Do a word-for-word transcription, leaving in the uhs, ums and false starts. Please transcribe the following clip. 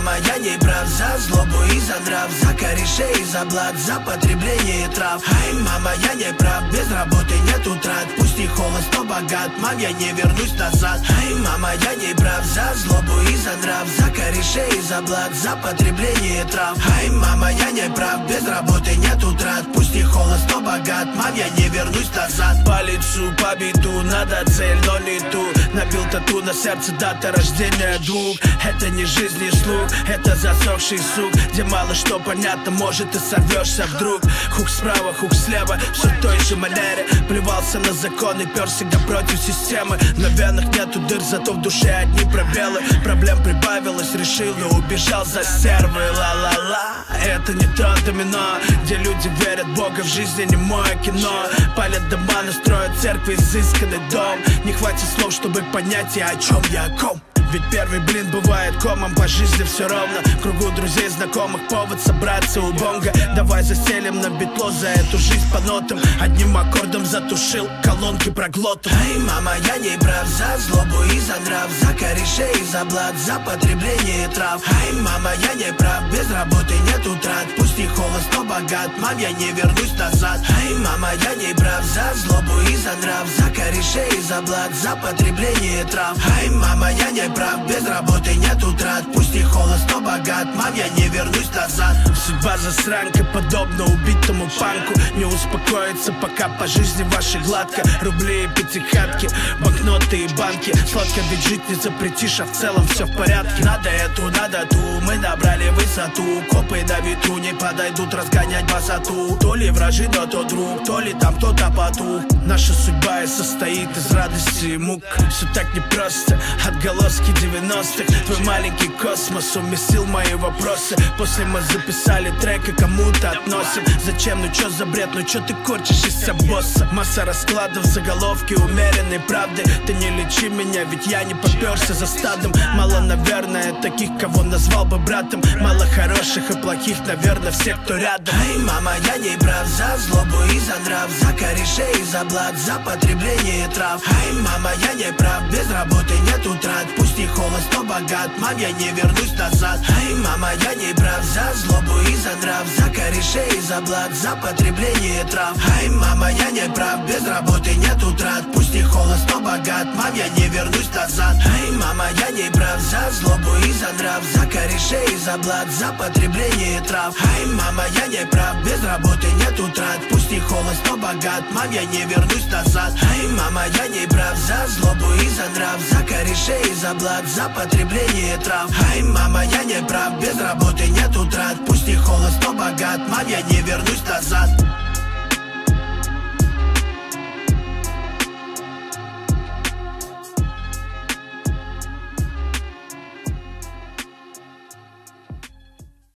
мама, я не прав. За злобу и за нрав, за корешей и за блат, за потребление трав. Ай, мама, я не прав, без работы нет утрат. Пусть и холост, но богат, мам, я не вернусь назад. Ай, мама, я не прав. За злобу и за нрав, за корешей и за блат, за потребление трав. Ай, мама, я не прав, без работы нет утрат. Пусть и холост, но богат, мам, я не вернусь назад. По лицу, по беду, надо цель, но не ту. Набил тату на сердце, дата рождения двух. Это не жизнь, не слух, это засохший сук, где мало что понятно, может и сорвешься вдруг. Хук справа, хук слева, все в той же манере. Плевался на законы, пер всегда против системы. На венах нету дыр, зато в душе одни пробелы. Проблем прибавилось, решил и убежал за сервы. Ла-ла-ла, это не то домино, где люди верят в Бога, в жизни не мое кино. Палят дома, настроят церкви, изысканный дом. Не хватит слов, чтобы понять, я о чем я о ком. Ведь первый блин бывает комом, по жизни все ровно. В кругу друзей, знакомых, повод собраться у бонга. Давай заселим на битло за эту жизнь по нотам. Одним аккордом затушил, колонки проглотом. Ай, мама, я не прав. За злобу и за нрав, за корешей и за блат, за потребление трав. Ай, мама, я не прав, без работы нет утрат. Пусть и холост, но богат, мам, я не вернусь назад. Ай, мама, я не прав. За злобу и за нрав, за корешей и за блат, за потребление трав. Ай, мама, я не прав, без работы нет утрат. Пусть и холост, но богат, мам, я не вернусь назад. Судьба засранка, подобно убитому панку. Не успокоится, пока по жизни вашей гладко. Рубли и пятихатки, банкноты и банки. Сладко, ведь жить не запретишь, а в целом все в порядке. Надо эту, надо ту, мы набрали высоту. Копы на ветру не подойдут разгонять высоту. То ли вражи, но то друг, то ли там кто-то потух. Наша судьба и состоит из радости и мук. Все так непросто, отголоски девяностых. Твой маленький космос уместил мои вопросы. После мы записали трек и кому-то относим. Зачем, ну чё за бред, ну чё ты корчишь из себя босса? Масса раскладов, заголовки умеренной правды. Ты не лечи меня, ведь я не попёрся за стадом. Мало, наверное, таких, кого назвал бы братом. Мало хороших и плохих, наверное, все, кто рядом. Ай, мама, я не прав. За злобу и за нрав, за корешей и за блат, за потребление трав. Ай, мама, я не прав, без работы нет утрат. Пусть и холост, но богат, мам, я не вернусь назад. Ай, мама, я не прав. За злобу и за нрав, за корешей и за блат, за потребление трав. Ай, мама, я не прав, без работы нет утрат. Пусть и холост, но богат, мам, я не вернусь назад. Ай, мама, я не прав. За злобу и за нрав, за корешей и за блат, за потребление трав. Ай, мама, я не прав, без работы нет утрат. Пусть и холост, но богат, мам, я не вернусь назад. Ай, мама, я не прав. За злобу и за нрав, за корешей и за блат, за потребление трав. Ай, мама, я не прав, без работы нет утрат. Пусть и холост, но богат, мам, я не вернусь назад.